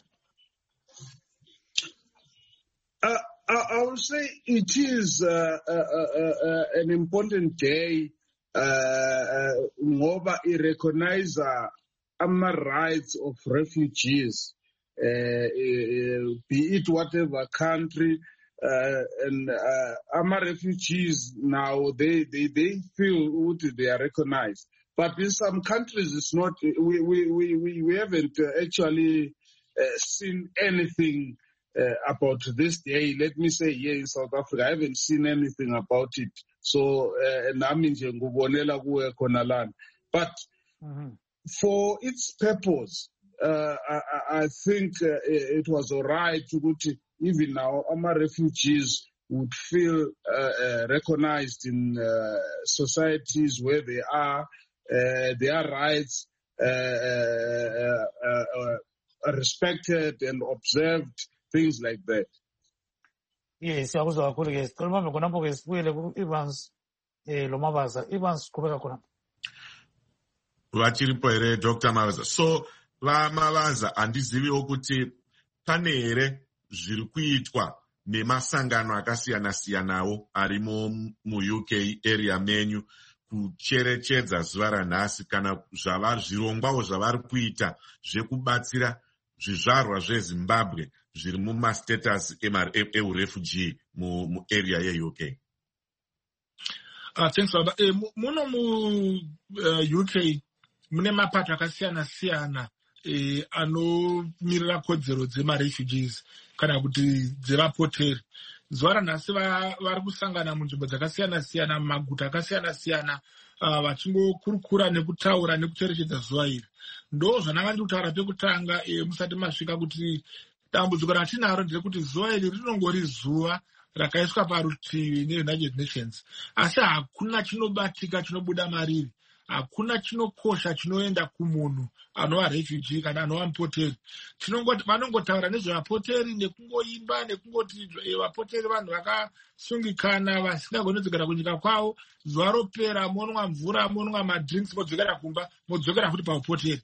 I would say it is an important day ngoba it recognizes rights of refugees, be it whatever country. And refugees now, they feel they are recognized. But in some countries, it's not. We haven't actually seen anything about this day. Let me say here in South Africa, I haven't seen anything about it. So, but for its purpose, I think it was all right to even now, refugees would feel recognized in societies where they are, their rights respected and observed, things like that. Yes, I was going to Evans Lomabaza. Evans Kubeka. Vachiripo here, Dr. Mabaza. So, Mabaza, andiziviwo kuti pane here zviri kuitwa nemasangano akasiyana-siyanawo ari mu-UK area menyu kucherechedza zuva ranhasi, kana zvirongwawo zvavari kuita zvekubatsira zvizvarwa zveZimbabwe zviri mumastatus eurefugee muarea yeUK? Thanks, Baba. Muno mu-UK mune mapato akasiyana-siyana anomirira kodzero dzemarefugees kana kuti dzevapoteri. Zuva ranhasi vari kusangana munzvimbo dzakasiyana-siyana, mumaguta akasiyana-siyana, vachingokurukura nekutaura nekucherechedza zuva iri. Ndo zvananga ndiri kutaura pekutanga musati masvika kuti dambudziko ratinaro nderekuti zuva iri rinongori zuva rakaiswa parutivi neUnited Nations, asi hakuna chinobatika chinobuda mariri. Hakuna chinokosha chinoenda kumunhu anova refugee kana anova mupoteri. Vanongotaura nezvevapoteri nekungoimba nekungoti vapoteri vanhu vakasungikana vasingagoni kudzokera kunyika kwavo. Zuva ropera monwa mvura, monwa madrinks, modzokera kumba, modzokera futi paupoteri.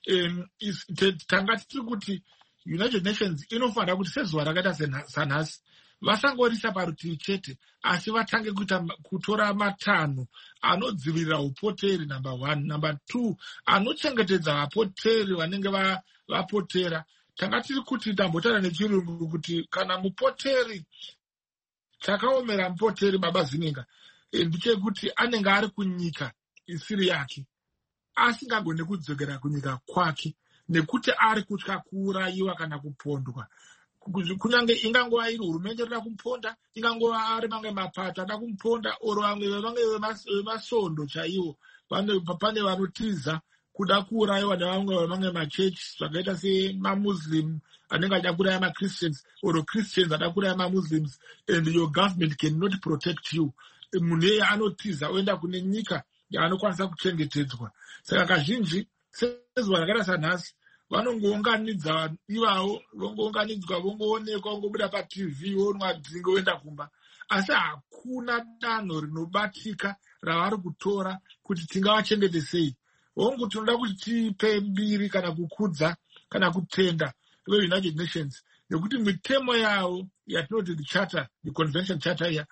Tanga tiri kuti United Nations inofanira kuti sezuva rakaita sanhasi vasangorisa parutivi chete, asi vatange kutora matanho anodzivirira upoteri, number 1. Number 2, anochengetedza vapoteri vanenge vapotera. Tanga tiri kuti tambotaura nechirungu kuti kana mupoteri, takaomera mupoteri Baba Zininga, ndechekuti anenge ari kunyika isiri yake, asingagone kudzokera kunyika kwake. nekuti ari kutya kuurayiwa kana kupondwa. Kunyange ingangova iri hurumende rida kumuponda, ingangova ari mamwe mapato ada kumuponda, oro vamwe vemasondo chaivo, pane vanotiza kuda kuurayiwa nevamwe vamwe machechi zvakaita semamuslim anenge achida kuuraya machristians, or Christians ada kuuraya mamuslims, and your government cannot protect you. Munhu iyeye anotiza oenda kune nyika yaanokwanisa kuchengetedzwa. Saka kazhinji sezuva rakaita sanhasi vanongounganidza ivavo, vongounganidzwa, vongoonekwa, vongobuda paTV, vonwa dzingo, voenda kumba. Asi hakuna danho rinobatika ravari kutora kuti tingavachengete sei. Hongu tinoda kuti tipe mbiri kana kukudza kana kutenda veUnited Nations, nekuti mitemo yavo yatinoti the convention charter ya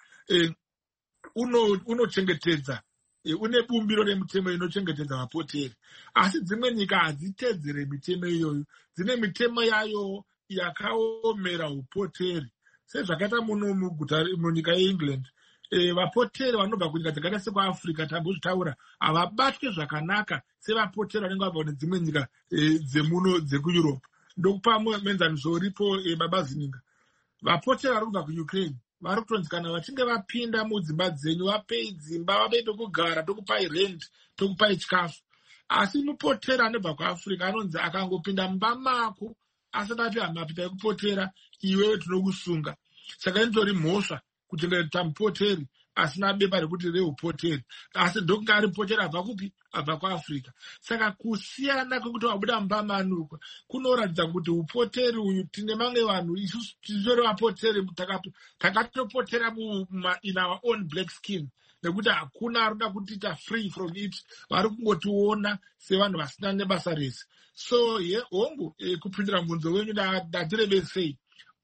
unochengetedza, une bumbiro remitemo inochengetedza vapoteri. Asi dzimwe nyika hadzitedzere mitemo iyoyo, dzine mitemo yayo yakaomera upoteri. Sezvakaita muno munyika yeEngland, vapoteri vanobva kunyika dzakaita sekuAfrica tambozvitaura havabatwe zvakanaka sevapoteri vanenge vabva nedzimwe nyika dzemuno dzekuEurope. Ndokupa muenzaniso uripo babazininga. Vapoteri vari kubva kuUkraine vari kutonzi kana vachinge vapinda mudzimba dzenyu, vapei dzimba, vapei pekugara, tokupai rent, tokupai chikafu. Asi mupoteri anobva kuAfrica anonzi akangopinda mumba mako asati hamapita ekupotera, iwewe tinokusunga. Saka initori mhosva kuchengetedza mupoteri asina bepa rekuti reupoteri, asi ndokunge ari mupoteri abva kupi? Abva kuAfrica. Saka kusiyana kwekuti wabuda mumba manu kunoratidza kuti upoteri uyu tine mamwe vanhu isusu titori vapoteri takatopotera in our own black skin, nekuti hakuna arikuda kutiita free from it, vari kungotiona sevanhu vasina nebasa rese. So hongu kupindira mubvunzo wenyu ndatirevesei,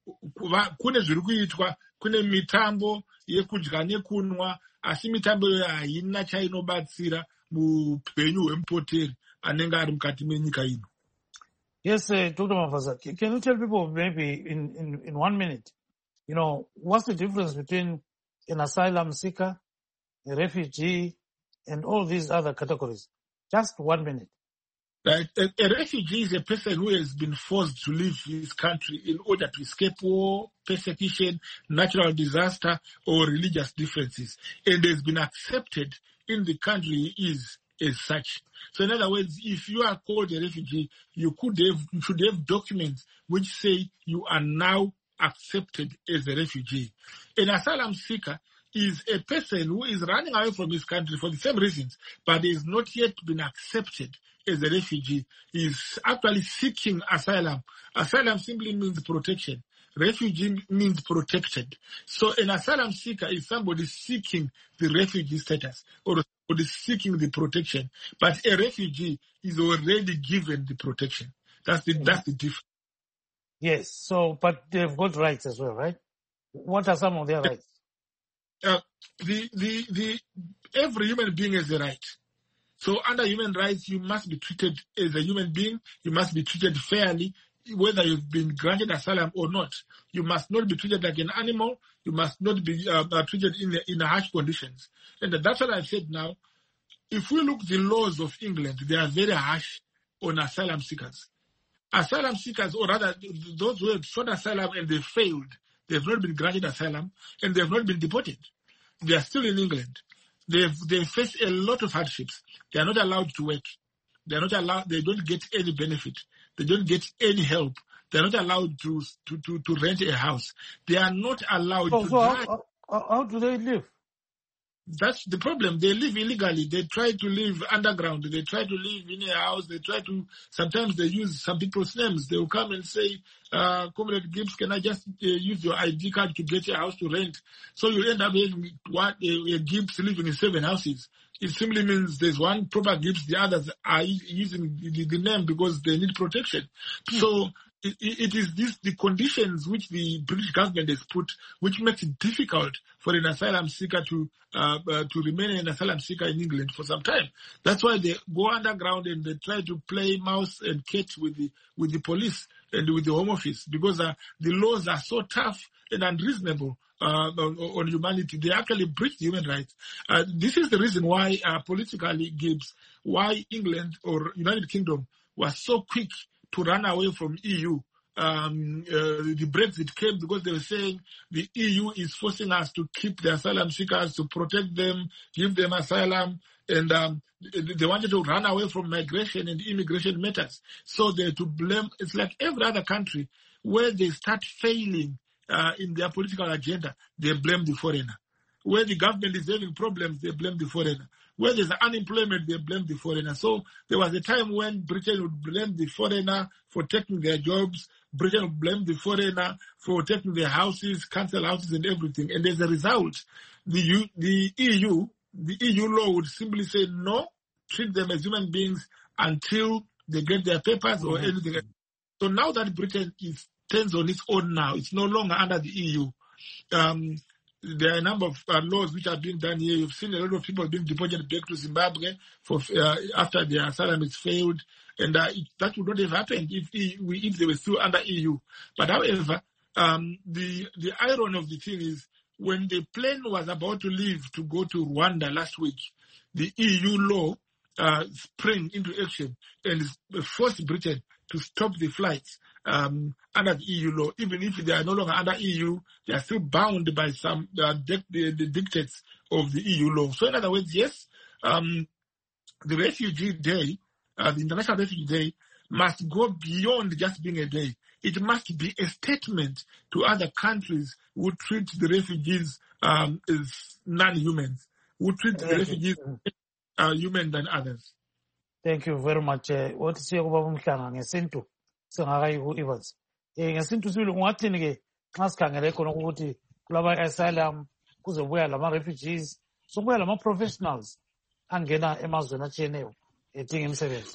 kune zviri kuitwa, kune mitambo yekudya nekunwa, asi mitambo iyoyo haina chainobatsira muupenyu hwemupoteri anenge ari mukati menyika ino. Yes, Dr. Mavaza, can you tell people maybe in 1 minute, what's the difference between an asylum seeker, a refugee, and all these other categories? Just 1 minute. Right. A refugee is a person who has been forced to leave his country in order to escape war, persecution, natural disaster, or religious differences, and has been accepted in the country he is as such. So in other words, if you are called a refugee, you should have documents which say you are now accepted as a refugee. An asylum seeker is a person who is running away from his country for the same reasons, but has not yet been accepted as a refugee. He is actually seeking asylum. Asylum simply means protection. Refugee means protected. So an asylum seeker is somebody seeking the refugee status or somebody seeking the protection. But a refugee is already given the protection. That's the difference. Yes. So, but they've got rights as well, right? What are some of their rights? Every human being has a right. So under human rights, you must be treated as a human being. You must be treated fairly, whether you've been granted asylum or not. You must not be treated like an animal. You must not be treated in harsh conditions. And that's what I've said now. If we look at the laws of England, they are very harsh on asylum seekers. Asylum seekers, or rather those who have sought asylum and they failed, they have not been granted asylum and they have not been deported. They are still in England. They face a lot of hardships. They are not allowed to work. They are not allowed. They don't get any benefit. They don't get any help. They are not allowed to rent a house. They are not allowed to drive. How do they live? That's the problem. They live illegally. They try to live underground. They try to live in a house. Sometimes they use some people's names. They will come and say, Comrade Gibbs, can I just use your ID card to get a house to rent? So you end up having a Gibbs living in 7 houses. It simply means there's one proper Gibbs, the others are using the name because they need protection. So it is the conditions which the British government has put, which makes it difficult for an asylum seeker to remain an asylum seeker in England for some time. That's why they go underground and they try to play mouse and cat with the police and with the Home Office, because the laws are so tough and unreasonable on humanity. They actually breach human rights. This is the reason why politically, Gibbs, why England or United Kingdom was so quick to run away from EU. The Brexit came because they were saying the EU is forcing us to keep the asylum seekers, to protect them, give them asylum, and they wanted to run away from migration and immigration matters. So they're to blame. It's like every other country where they start failing in their political agenda, they blame the foreigner. Where the government is having problems, they blame the foreigner. Where there's unemployment, they blame the foreigner. So there was a time when Britain would blame the foreigner for taking their jobs. Britain would blame the foreigner for taking their houses, council houses and everything. And as a result, the EU law would simply say no, treat them as human beings until they get their papers or anything else. So now that Britain stands on its own now, it's no longer under the EU. There are a number of laws which are being done here. You've seen a lot of people being deported back to Zimbabwe after their asylum has failed, and that would not have happened if they were still under EU. But however, the irony of the thing is, when the plane was about to leave to go to Rwanda last week, the EU law sprang into action and forced Britain to stop the flights under the EU law. Even if they are no longer under EU, they are still bound by some the dictates of the EU law. So in other words, yes, the Refugee Day, the International Refugee Day, must go beyond just being a day. It must be a statement to other countries who treat the refugees as non-humans, who treat the refugees human than others. Thank you very much. What is your Mhlanga ngesintu singakayi ku-Evans. Ngesintu sibili ungathini-ke nxa sikhangele khona ukuthi kulaba asylum kuzobuya lama-refugees sokubuya lama-professionals angena emazweni atshiyeneyo edinga imisebenzi.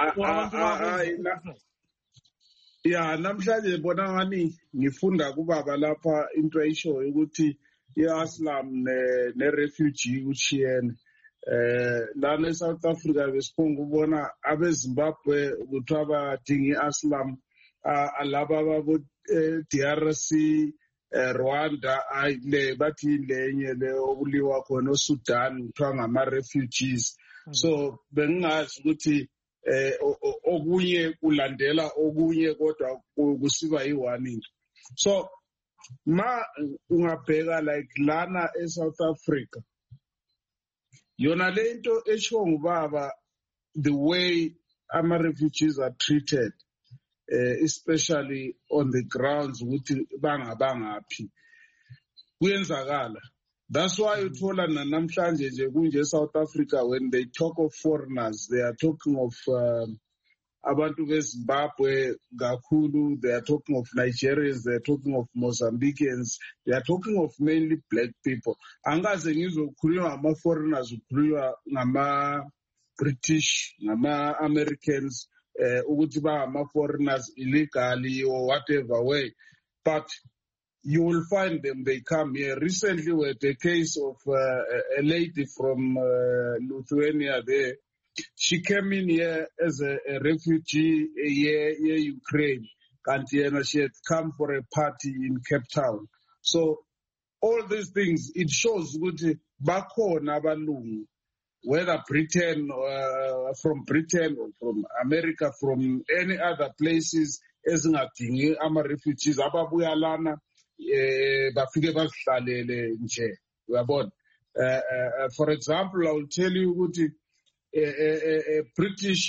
Namhlanje bona ngani ngifunda kubaba lapha into ayishoyo ukuthi i-asylum ne-refugee utshiyene. Lana eSouth Africa besiphunga ukubona abeZimbabwe kuthiwa badinga i-asylum, alaba ababo DRC, Rwanda le bathi lenye le okuliwa khona oSudan kuthiwa ngama-refugees. So bengingazi ukuthi okunye kulandela okunye kodwa kusiba yi-one into. So ma ungabheka like lana eSouth Africa, yona lento esho ngubaba, the way ama-refugees are treated, especially on the grounds ukuthi bangaphi kuyenzakala. That's why uthola namhlanje nje kunje South Africa, when they talk of foreigners, they are talking of abantu beZimbabwe kakhulu, they are talking of Nigerians, they are talking of Mozambicans, they are talking of mainly black people. Angaze ngizokhuluma ngama-foreigners, ukhuluma ngama-British, ngama-Americans, ukuthi bangama-foreigners illegally or whatever way. But you will find them, they come here. Recently we had a case of a lady from Lithuania there. She came in here as a refugee here Ukraine, and she had come for a party in Cape Town. So all these things, it shows ukuthi bakhona abalungu, whether Britain, from Britain or from America, from any other places, ezingadingi ama-refugees ababuya lana bafike bazihlalele nje, uyabona. For example, I will tell you ukuthi a British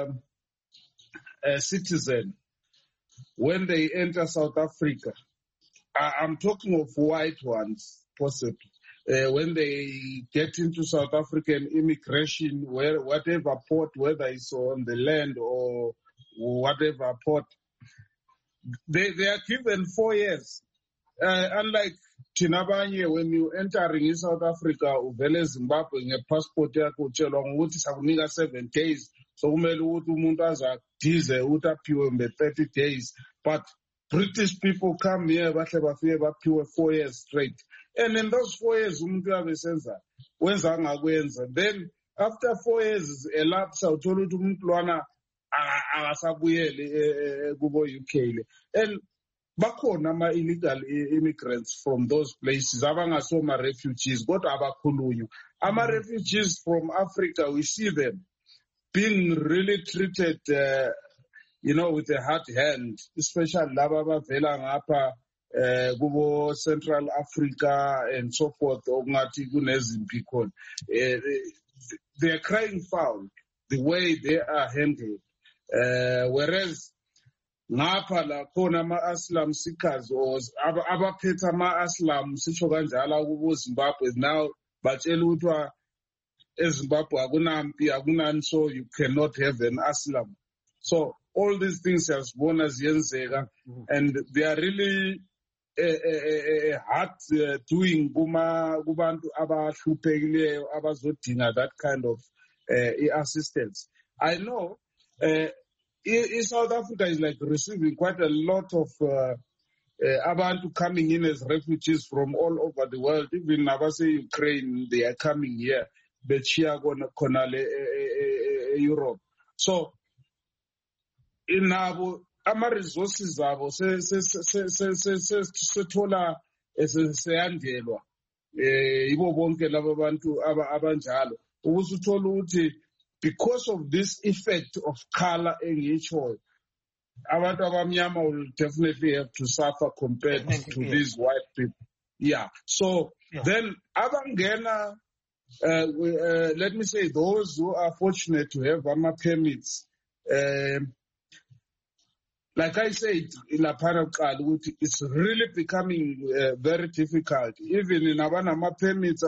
citizen, when they enter South Africa, I'm talking of white ones, possibly, when they get into South African immigration, whatever port, whether it's on the land or whatever port, they are given 4 years. Unlike Tinabanye, when you entering in South Africa, uvele Zimbabwe nge-passport yakho utshelwa ngokuthi sakunika 7 days. So kumele ukuthi umuntu azadize ukuthi aphiwe mbe 30 days. But British people come here, bahle bafike baphiwe 4 years straight. And in those 4 years, umuntu uyabe senza wenza angakwenza. Then after 4 years elapse, uthola ukuthi umuntu lwana akasabuyeli kubo UK le. And bakhona ama-illegal immigrants from those places, abangasoma refugees, kodwa abakhulunywa. Ama-refugees from Africa, we see them being really treated with a hard hand, especially laba abavela ngapha kubo Central Africa and so forth, okungathi kunezimpi khona. They are crying foul the way they are handled. Whereas ngapha la khona ama-asylum seekers or abaphethe ama-asylum sisho kanjalo kubo Zimbabwe now batshela ukuthi eZimbabwe akunampi akunani, so you cannot have an asylum. So all these things siyazibona ziyenzeka, and they are really hard doing kubantu abahluphekileyo abazodinga that kind of assistance. I know South Africa is like receiving quite a lot of abantu coming in as refugees from all over the world. Even nabase Ukraine, they are coming here. Bechiya khona Europe. So inabo ama-resources abo sethola seyandelwa yibo bonke laba bantu abanjalo, ukuze uthola ukuthi because of this effect of color engitshoyo, abantu abamnyama will definitely have to suffer compared to these white people. So then abangena let me say those who are fortunate to have permits, like I said in it's really becoming very difficult. Even in Abanama permits,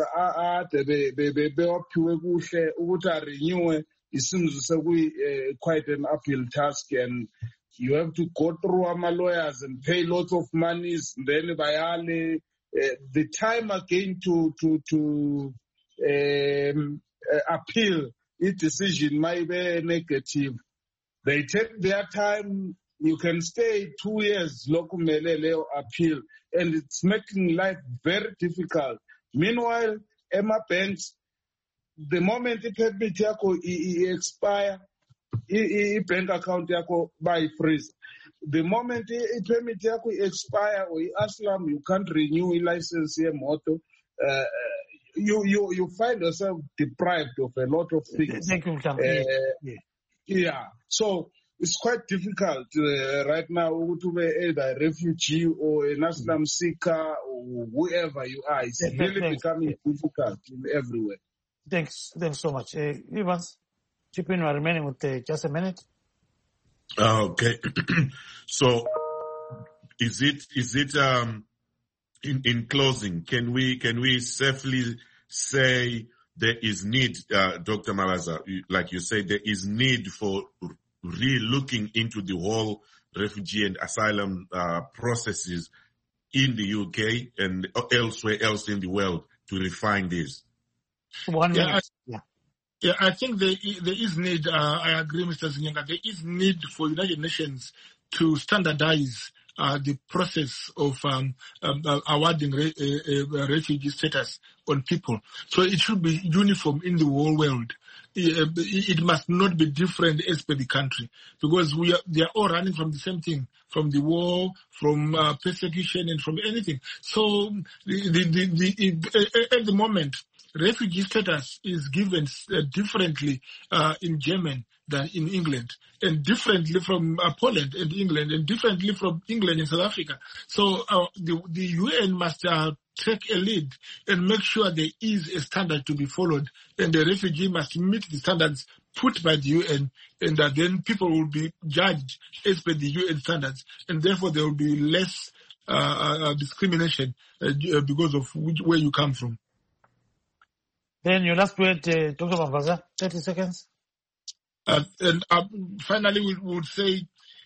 renew it seems quite an uphill task, and you have to go through lawyers and pay lots of money. Then the time again to appeal its decision might be negative. They take their time. You can stay 2 years, lokumelele appeal, and it's making life very difficult. Meanwhile, Emma banks, the moment the permit yako expire, bank account yako by freeze. The moment the permit yako expire or asylum, you can't renew a license here, moto. You find yourself deprived of a lot of things. Thank you, So it's quite difficult right now to be either a refugee or an asylum seeker or whoever you are. It's really becoming difficult in everywhere. Thanks so much. Evans, chip in, we're remaining with just a minute. Okay. So is it in closing, can we safely say there is need, Dr. Mabaza, like you said, there is need for re-looking into the whole refugee and asylum processes in the UK and elsewhere else in the world to refine this? 1 minute. I think there is need, I agree, Mr. Zinyenga, there is need for United Nations to standardize the process of awarding refugee status on people. So it should be uniform in the whole world. It must not be different as per the country, because they are all running from the same thing, from the war, from persecution, and from anything. So at the moment, refugee status is given differently in Germany than in England, and differently from Poland and England, and differently from England and South Africa. So the UN must take a lead and make sure there is a standard to be followed, and the refugee must meet the standards put by the UN, and then people will be judged as per the UN standards, and therefore there will be less discrimination because of where you come from. Then your last word, Dr. Mabaza, 30 seconds. And finally, we would say,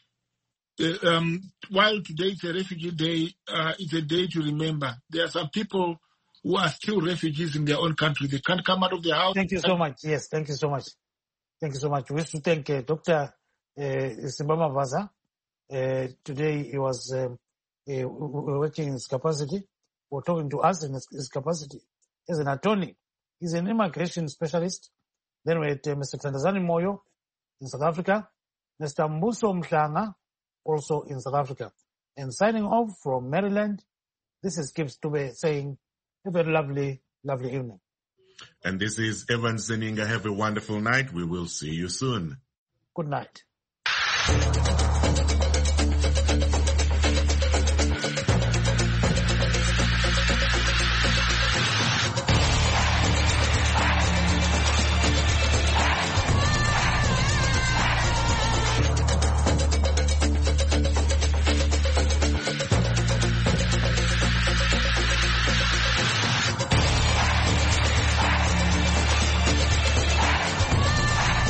while today is a refugee day, it's a day to remember. There are some people who are still refugees in their own country. They can't come out of their house. Thank you so much. Yes, thank you so much. Thank you so much. We wish to thank Dr. Simbama Mabaza. Today he was working in his capacity, or talking to us in his capacity as an attorney. He's an immigration specialist. Then we had Mr. Tandazani Moyo in South Africa, Mr. Mbuso Mhlanga also in South Africa. And signing off from Maryland, this is Gibbs Dube saying, have a lovely, lovely evening. And this is Evans Zeninga. Have a wonderful night. We will see you soon. Good night.